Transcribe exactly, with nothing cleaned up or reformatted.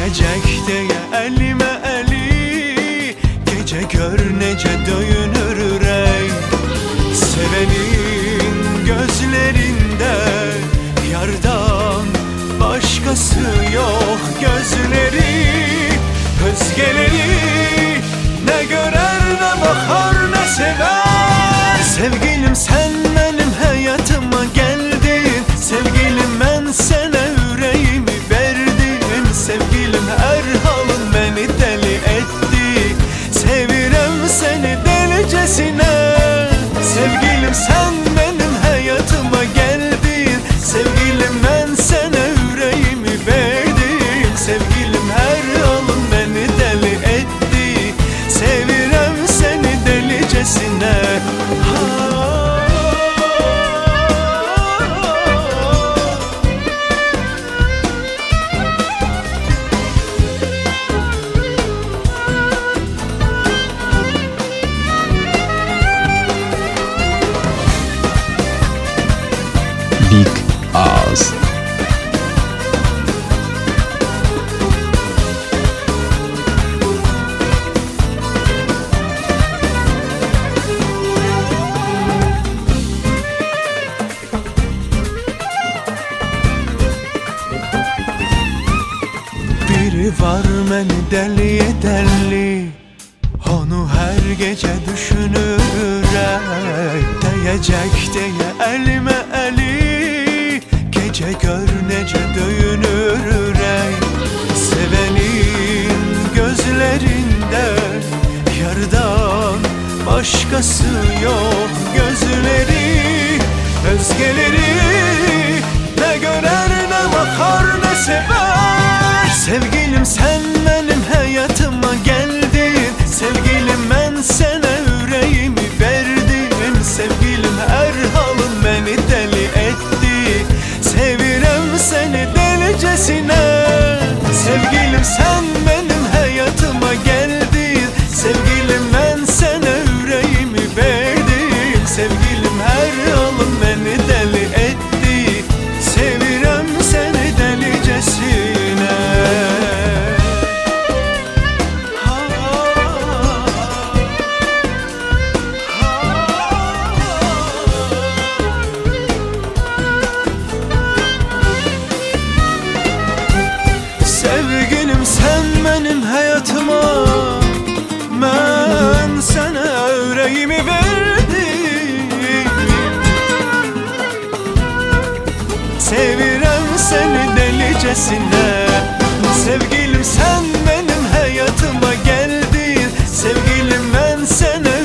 Değecek diye elime eli, gece gör nece döyünür ürey. Sevenin gözlerinde yardan başkası yok. Gözleri özgeleri ne görer ne bakar ne sever. Sevgilim sen benim hayatıma geldin, sevgilim ben sana yüreğimi verdim. Sevgilim her halın beni deli etti, sevirem seni delicesine. Sevgilim sen benim hayatıma geldin, sevgilim ben sana yüreğimi verdim. Sevgilim her halın beni deli etti, sevirem seni delicesine. Big Ağız. Biri var beni deliye deli, onu her gece düşünürüm. Değecek diye elime eli, gece gör nece döyünür ürey. Sevenin gözlerinde yardan başkası yok. Gözleri özgeleri ne görer ne bakar ne sever. Sevgilim sen benim hayatıma geldin, sevgilim ben sana yüreğimi verdim. Sevgilim her halın beni deli etti, sevirem seni delicesine. Sevgilim sen benim hayatıma geldin, sevgilim ben sana yüreğimi verdim. Sevgilim her halın beni deli etti, sevirem seni delicesine. Sevgilim sen benim hayatıma, ben sana yüreğimi verdim. Sevirem seni delicesine. Sevgilim sen benim hayatıma geldin, sevgilim ben sana